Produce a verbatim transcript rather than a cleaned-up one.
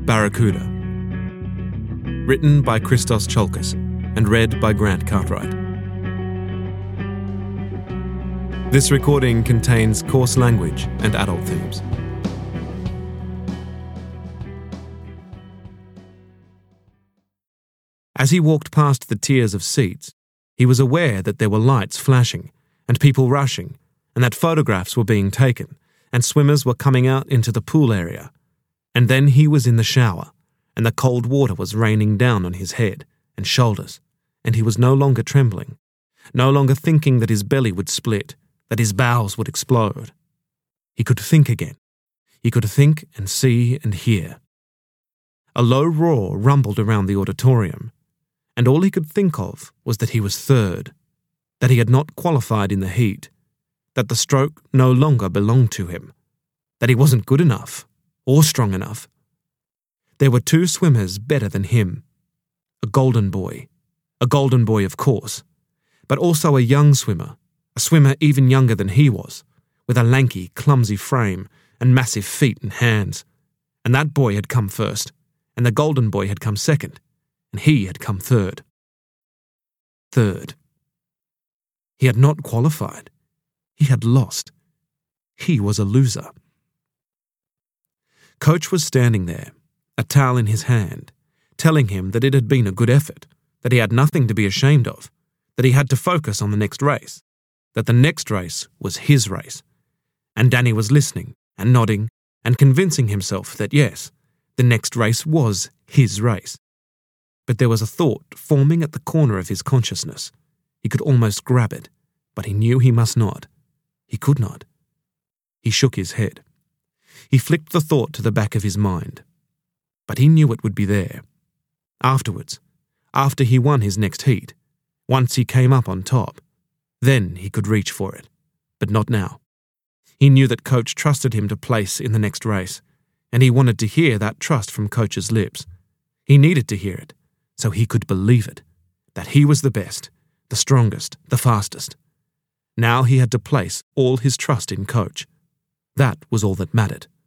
Barracuda. Written by Christos Tsiolkas and read by Grant Cartwright. This recording contains coarse language and adult themes. As he walked past the tiers of seats, he was aware that there were lights flashing and people rushing, and that photographs were being taken and swimmers were coming out into the pool area. And then he was in the shower, and the cold water was raining down on his head and shoulders, and he was no longer trembling, no longer thinking that his belly would split, that his bowels would explode. He could think again. He could think and see and hear. A low roar rumbled around the auditorium, and all he could think of was that he was third, that he had not qualified in the heat, that the stroke no longer belonged to him, that he wasn't good enough or strong enough. There were two swimmers better than him. A golden boy, a golden boy of course, but also a young swimmer, a swimmer even younger than he was, with a lanky, clumsy frame and massive feet and hands. And that boy had come first, and the golden boy had come second, and he had come third. Third. He had not qualified. He had lost. He was a loser. Coach was standing there, a towel in his hand, telling him that it had been a good effort, that he had nothing to be ashamed of, that he had to focus on the next race, that the next race was his race. And Danny was listening and nodding and convincing himself that yes, the next race was his race. But there was a thought forming at the corner of his consciousness. He could almost grab it, but he knew he must not. He could not. He shook his head. He flicked the thought to the back of his mind. But he knew it would be there. Afterwards, after he won his next heat, once he came up on top, then he could reach for it, but not now. He knew that Coach trusted him to place in the next race, and he wanted to hear that trust from Coach's lips. He needed to hear it, so he could believe it, that he was the best, the strongest, the fastest. Now he had to place all his trust in Coach. That was all that mattered.